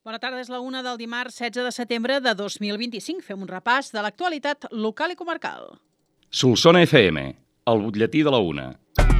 Bona tarda, és la 1 del dimarts 16 de setembre de 2025. Fem un repàs de l'actualitat local i comarcal. Solsona FM, el butlletí de la 1.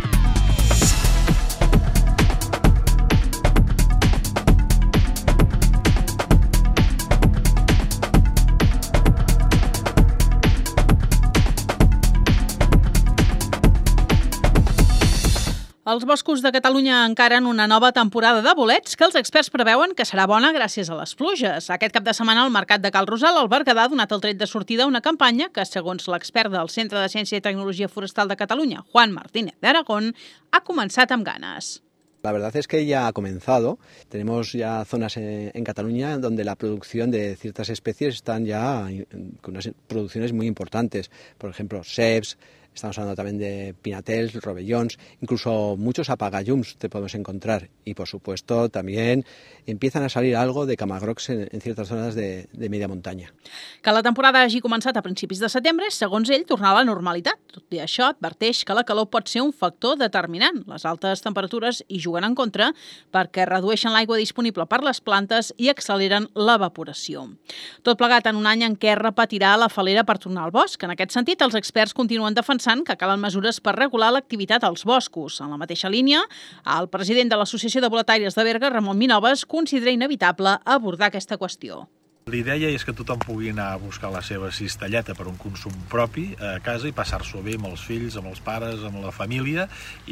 Els boscos de Catalunya encaren una nova temporada de bolets que els experts preveuen que serà bona gràcies a les pluges. Aquest cap de setmana al Mercat de Cal Rosal, el Berguedà ha donat el tret de sortida a una campanya que, segons l'expert del Centre de Ciència i Tecnologia Forestal de Catalunya, Juan Martínez de Aragón, ha començat amb ganes. La verdad es que ya ha comenzado. Tenemos ya zonas en Cataluña donde la producción de ciertas especies están ya con unas producciones muy importantes. Por ejemplo, ceps, estamos hablando también de pinatels, rovellons, incluso muchos apagallums te podemos encontrar. Y por supuesto también empiezan a salir algo de camagrocs en ciertas zonas de media montaña. Que la temporada hagi començat a principis de setembre, segons ell, tornar a la normalitat. Tot i això, adverteix que la calor pot ser un factor determinant. Les altes temperatures hi juguen en contra perquè redueixen l'aigua disponible per les plantes i acceleren l'evaporació. Tot plegat en un any en què es repetirà la falera per tornar al bosc. En aquest sentit, els experts continuen defensant que calen mesures per regular l'activitat als boscos. En la mateixa línia, el president de l'Associació de Boletaires de Berga, Ramon Minoves, considera inevitable abordar aquesta qüestió. L'idea és que tothom pugui anar a buscar la seva cistelleta per un consum propi a casa i passar-s'ho bé amb els fills, amb els pares, amb la família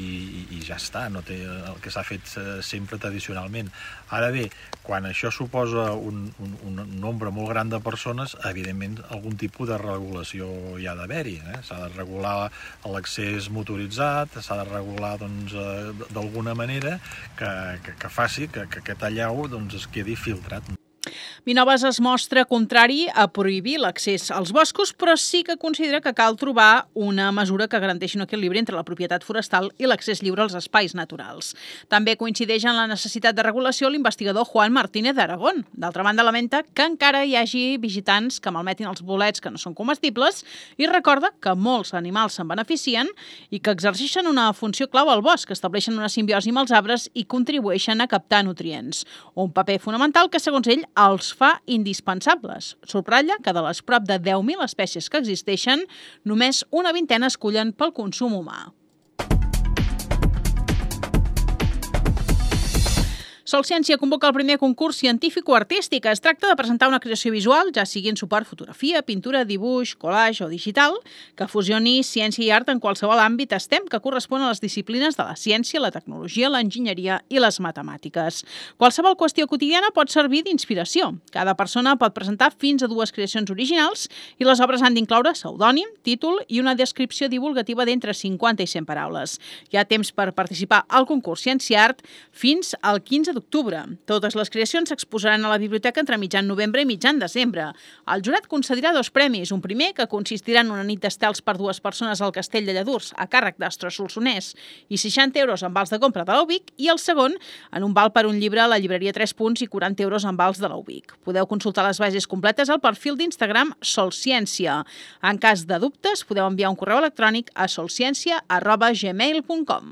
i ja està, no té el que s'ha fet sempre tradicionalment. Ara bé, quan això suposa un nombre molt gran de persones, evidentment algun tipus de regulació hi ha d'haver-hi. S'ha de regular l'accés motoritzat, s'ha de regular d'alguna manera que faci que aquest allau es quedi filtrat. Minoves es mostra contrari a prohibir l'accés als boscos, però sí que considera que cal trobar una mesura que garanteixi un equilibri entre la propietat forestal i l'accés lliure als espais naturals. També coincideix en la necessitat de regulació l'investigador Juan Martínez de Aragón. D'altra banda, lamenta que encara hi hagi visitants que malmetin els bolets que no són comestibles i recorda que molts animals se'n beneficien i que exerceixen una funció clau al bosc, estableixen una simbiosi amb els arbres i contribueixen a captar nutrients. Un paper fonamental que, segons ell, els fa indispensables. Subratlla que de les prop de 10.000 espècies que existeixen, només una vintena es cullen pel consum humà. Solciència convoca el primer concurs científico-artístic. Es tracta de presentar una creació visual, ja sigui en suport fotografia, pintura, dibuix, collage o digital, que fusioni ciència i art en qualsevol àmbit STEM que correspon a les disciplines de la ciència, la tecnologia, l'enginyeria i les matemàtiques. Qualsevol qüestió quotidiana pot servir d'inspiració. Cada persona pot presentar fins a 2 creacions originals i les obres han d'incloure pseudònim, títol i una descripció divulgativa d'entre 50 i 100 paraules. Hi ha temps per participar al concurs Ciència i Art fins al 15 d'octubre. Totes les creacions s'exposaran a la biblioteca entre mitjan novembre i mitjan desembre. El jurat concedirà 2 premis. Un primer, que consistirà en una nit d'estels per 2 persones al Castell de Lladurs, a càrrec d'Astro Solsonès, i 60 euros en vals de compra de la UBIC, i el segon, en un val per un llibre a la llibreria 3 Punts i 40 euros en vals de la UBIC. Podeu consultar les bases completes al perfil d'Instagram Solciència. En cas de dubtes, podeu enviar un correu electrònic a solciència@gmail.com.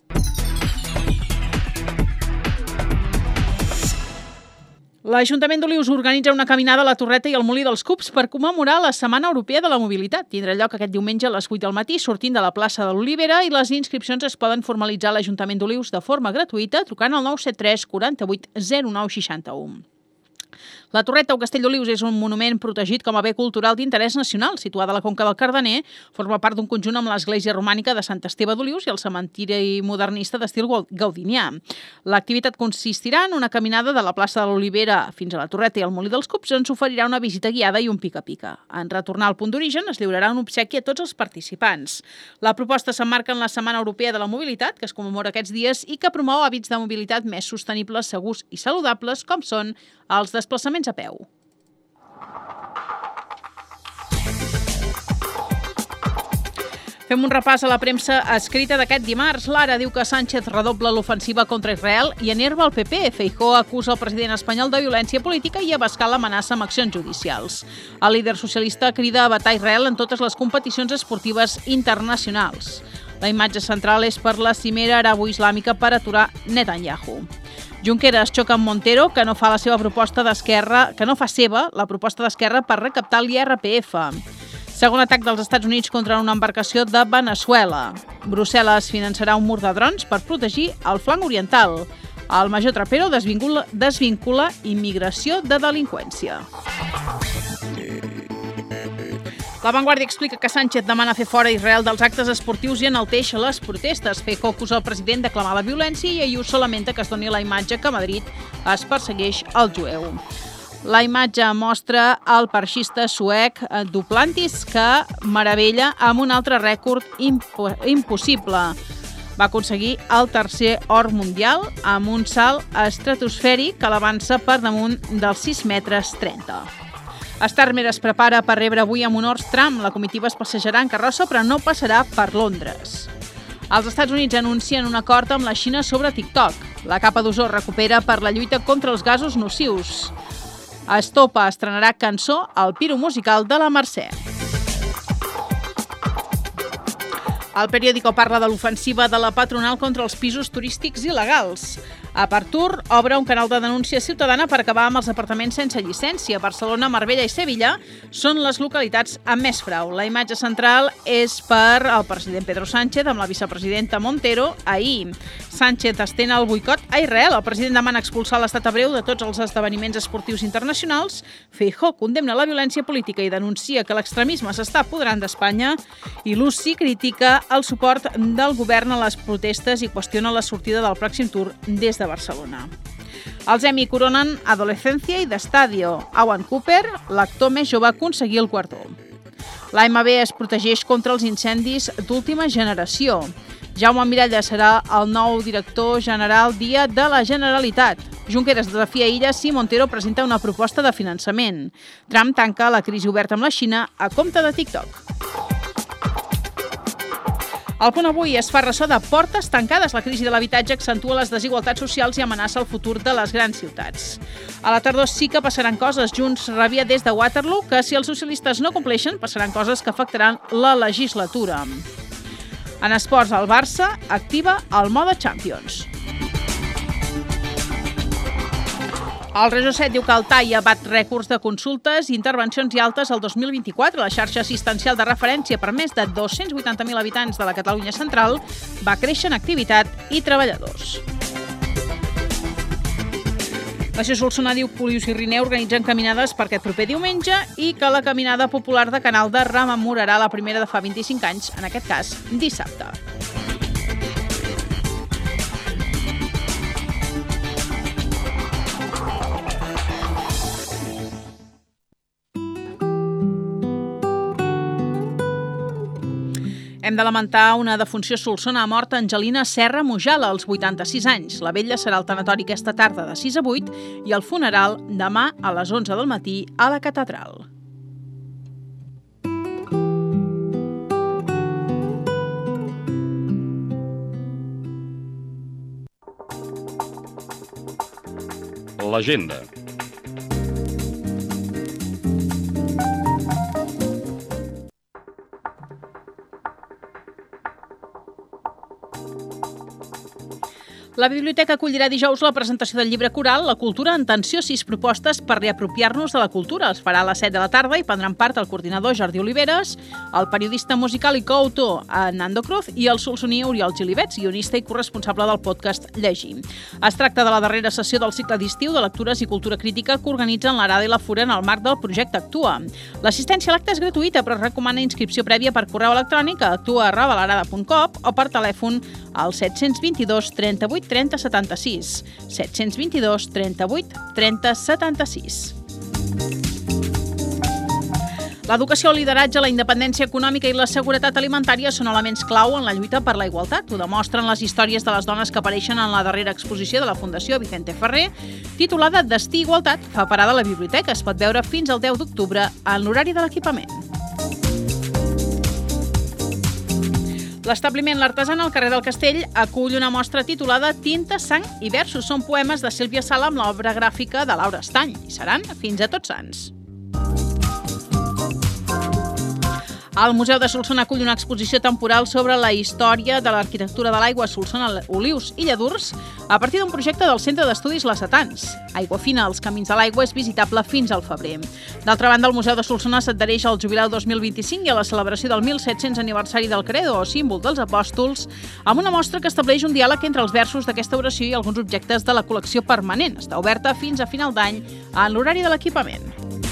L'Ajuntament d'Olius organitza una caminada a la Torreta i al Molí dels Cups per commemorar la Setmana Europea de la Mobilitat. Tindrà lloc aquest diumenge a les 8 del matí, sortint de la plaça de l'Olivera, i les inscripcions es poden formalitzar a l'Ajuntament d'Olius de forma gratuïta trucant al 973 48 09 61. La Torreta o Castell d'Olius és un monument protegit com a bé cultural d'interès nacional, situada a la Conca del Cardener, forma part d'un conjunt amb l'església romànica de Sant Esteve d'Olius i el cementiri modernista d'estil gaudinià. L'activitat consistirà en una caminada de la plaça de l'Olivera fins a la Torreta i al Molí dels Cups, on s'oferirà una visita guiada i un pica-pica. En retornar al punt d'origen es lliurarà un obsequi a tots els participants. La proposta s'emmarca en la Setmana Europea de la Mobilitat, que es commemora aquests dies i que promou hàbits de mobilitat més sostenibles, segurs i saludables, com són els desplaçaments a peu. Fem un repàs a la premsa escrita d'aquest dimarts. L'Ara diu que Sánchez redobla l'ofensiva contra Israel i enerva el PP. Feijóo acusa el president espanyol de violència política i Abascal l'amenaça amb accions judicials. El líder socialista crida a vetar Israel en totes les competicions esportives internacionals. La imatge central és per la cimera arabo-islàmica per aturar Netanyahu. Junqueras xoca amb Montero, que no fa seva la proposta d'Esquerra per recaptar l'IRPF. Segon atac dels Estats Units contra una embarcació de Venezuela. Brussel·les finançarà un mur de drons per protegir el flanc oriental. El major Trapero desvincula immigració de delinqüència. La Vanguardia explica que Sánchez demana fer fora Israel dels actes esportius i enalteix les protestes. Feijóo acusa el president d'aclamar la violència i Ayuso lamenta que es doni la imatge que a Madrid es persegueix el jueu. La imatge mostra el parxista suec Duplantis, que meravella amb un altre rècord impossible. Va aconseguir el tercer or mundial amb un salt estratosfèric que l'avança per damunt dels 6,30 metres. Starmer es prepara per rebre avui amb honors Trump. La comitiva es passejarà en carrossa, però no passarà per Londres. Els Estats Units anuncien un acord amb la Xina sobre TikTok. La capa d'ozó recupera per la lluita contra els gasos nocius. Estopa estrenarà cançó al Piro musical de la Mercè. El periòdico parla de l'ofensiva de la patronal contra els pisos turístics il·legals. Apartur obre un canal de denúncia ciutadana per acabar amb els apartaments sense llicència. Barcelona, Marbella i Sevilla són les localitats amb més frau. La imatge central és per el president Pedro Sánchez amb la vicepresidenta Montero ahir. Sánchez estén el boicot a Israel. El president demana expulsar l'estat hebreu de tots els esdeveniments esportius internacionals. Feijóo condemna la violència política i denuncia que l'extremisme s'està apoderant d'Espanya. I l'UCI critica el suport del govern a les protestes i qüestiona la sortida del pròxim tour des de Barcelona. Els Emmy coronen Adolescència i d'Estadio. Ewan Cooper, l'actor més jove, va aconseguir el guardó. L'AMB es protegeix contra els incendis d'última generació. Jaume Miralles serà el nou director general dia de la Generalitat. Junqueras desafia Illa si Montero presenta una proposta de finançament. Trump tanca la crisi oberta amb la Xina a compte de TikTok. El Punt Avui es fa ressò de portes tancades. La crisi de l'habitatge accentua les desigualtats socials i amenaça el futur de les grans ciutats. A la tardor sí que passaran coses. Junts rebia des de Waterloo que si els socialistes no compleixen passaran coses que afectaran la legislatura. En esports, el Barça activa el mode Champions. El Regió 7 diu que el TAIA bat rècords de consultes i intervencions i altes el 2024. La xarxa assistencial de referència per més de 280.000 habitants de la Catalunya central va créixer en activitat i treballadors. L'associació Solsona diu que Polius i Riner organitzen caminades per aquest proper diumenge i que la caminada popular de Canal de rememorarà la primera de fa 25 anys, en aquest cas dissabte. Hem de lamentar una defunció a Solsona. Ha mort Angelina Serra Mujala, als 86 anys. La vetlla serà al tanatori aquesta tarda de 6 a 8 i el funeral demà a les 11 del matí a la catedral. L'agenda. La biblioteca acollirà dijous la presentació del llibre coral La cultura en tensió, 6 propostes per reapropiar-nos de la cultura. Es farà a les 7 de la tarda i prendran part el coordinador Jordi Oliveres, el periodista musical i coautor Nando Cruz i el solsoní Oriol Gilibets, guionista i corresponsable del podcast Llegir. Es tracta de la darrera sessió del cicle d'estiu de lectures i cultura crítica que organitzen l'Arada i la Fura en el marc del projecte Actua. L'assistència a l'acte és gratuïta, però es recomana inscripció prèvia per correu electrònic a actua@larada.com o per telèfon al 722 38 30 76. 722 38 30 76. L'educació, el lideratge, la independència econòmica i la seguretat alimentària són elements clau en la lluita per la igualtat. Ho demostren les històries de les dones que apareixen en la darrera exposició de la Fundació Vicente Ferrer, titulada Destí i Igualtat, fa parada a la biblioteca. Es pot veure fins al 10 d'octubre en l'horari de l'equipament. L'establiment L'Artesana al carrer del Castell acull una mostra titulada Tinta, sang i versos. Són poemes de Sílvia Sala amb l'obra gràfica de Laura Estany i seran fins a Tots Sants. El Museu de Solsona acull una exposició temporal sobre la història de l'arquitectura de l'aigua a Solsona, Olius i Lladurs a partir d'un projecte del Centre d'Estudis Lacetans. Aigua Fina, els camins de l'aigua, és visitable fins al febrer. D'altra banda, el Museu de Solsona s'adhereix al Jubilau 2025 i a la celebració del 1700 aniversari del Credo, o símbol dels apòstols, amb una mostra que estableix un diàleg entre els versos d'aquesta oració i alguns objectes de la col·lecció permanent. Està oberta fins a final d'any en l'horari de l'equipament.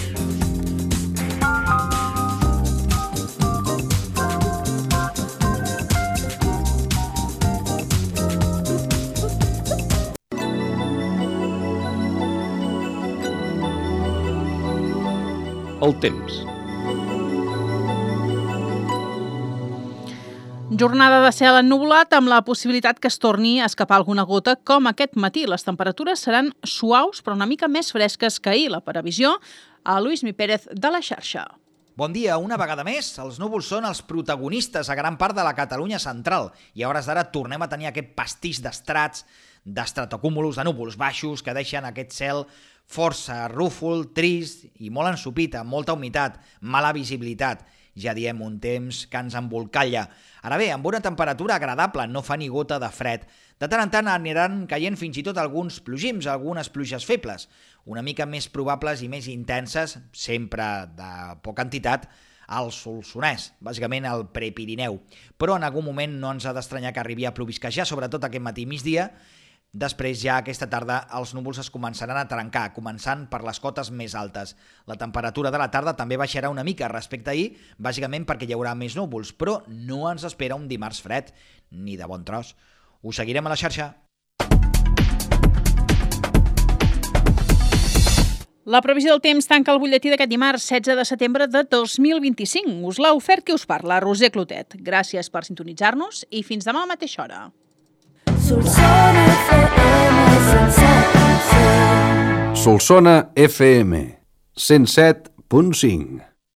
El temps. Jornada de cel ennuvolat amb la possibilitat que es torni a escapar alguna gota com aquest matí. Les temperatures seran suaus però una mica més fresques que ahir. La previsió a Luismi Pérez de la xarxa. Bon dia. Una vegada més, els núvols són els protagonistes a gran part de la Catalunya central i a hores d'ara tornem a tenir aquest pastís d'estrats, d'estratocúmulos, de núvols baixos que deixen aquest cel força rúfol, trist i molt ensopit, amb molta humitat, mala visibilitat. Ja diem un temps que ens embolcalla. Ara bé, amb una temperatura agradable, no fa ni gota de fred. De tant en tant aniran caient fins i tot alguns plogims, algunes pluges febles, una mica més probables i més intenses, sempre de poca entitat, al Solsonès, bàsicament al Prepirineu. Però en algun moment no ens ha d'estranyar que arribi a plovisquejar, sobretot aquest matí i migdia. Després, ja aquesta tarda, els núvols es començaran a trencar, començant per les cotes més altes. La temperatura de la tarda també baixarà una mica respecte a ahir, bàsicament perquè hi haurà més núvols, però no ens espera un dimarts fred, ni de bon tros. Us seguirem a la xarxa. La previsió del temps tanca el butlletí d'aquest dimarts 16 de setembre de 2025. Us l'ha ofert qui us parla, Roser Clotet. Gràcies per sintonitzar-nos i fins demà a la mateixa hora. Solsona FM 107.5